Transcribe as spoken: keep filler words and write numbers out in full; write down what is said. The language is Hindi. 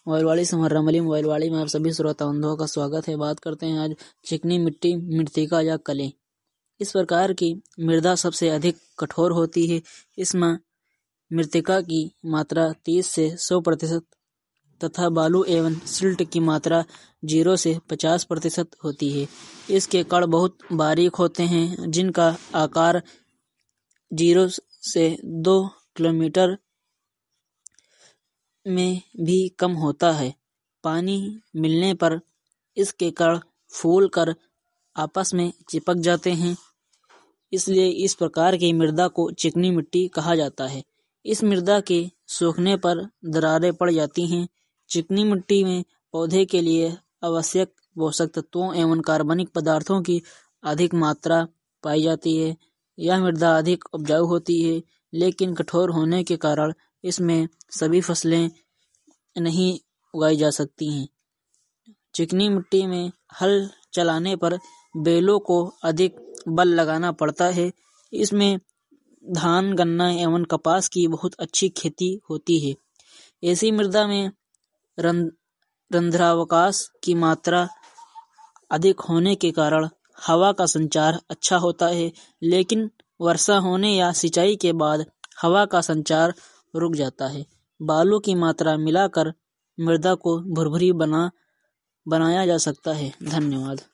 मोबाइलवाड़ी से रमली मोबाइलवाड़ी में आप सभी श्रोता बंधुओं का स्वागत है। बात करते हैं आज चिकनी मिट्टी, मृत्तिका या कलें। इस प्रकार की मृदा सबसे अधिक कठोर होती है। इसमें मृत्तिका की मात्रा तीस से सौ प्रतिशत तथा बालू एवं सिल्ट की मात्रा जीरो से पचास प्रतिशत होती है। इसके कण बहुत बारीक होते हैं, जिनका आकार जीरो से दो किलोमीटर में भी कम होता है। पानी मिलने पर इसके कण फूल कर आपस में चिपक जाते हैं, इसलिए इस प्रकार की मृदा को चिकनी मिट्टी कहा जाता है। इस मृदा के सूखने पर दरारें पड़ जाती हैं। चिकनी मिट्टी में पौधे के लिए आवश्यक पोषक तत्वों एवं कार्बनिक पदार्थों की अधिक मात्रा पाई जाती है। यह मृदा अधिक उपजाऊ होती है, लेकिन कठोर होने के कारण इसमें सभी फसलें नहीं उगाई जा सकती हैं। चिकनी मिट्टी में हल चलाने पर बैलों को अधिक बल लगाना पड़ता है। इसमें धान, गन्ना एवं कपास की बहुत अच्छी खेती होती है। ऐसी मृदा में रंध्रावकाश की मात्रा अधिक होने के कारण हवा का संचार अच्छा होता है, लेकिन वर्षा होने या सिंचाई के बाद हवा का संचार रुक जाता है। बालू की मात्रा मिलाकर मृदा को भुरभुरी बना बनाया जा सकता है। धन्यवाद।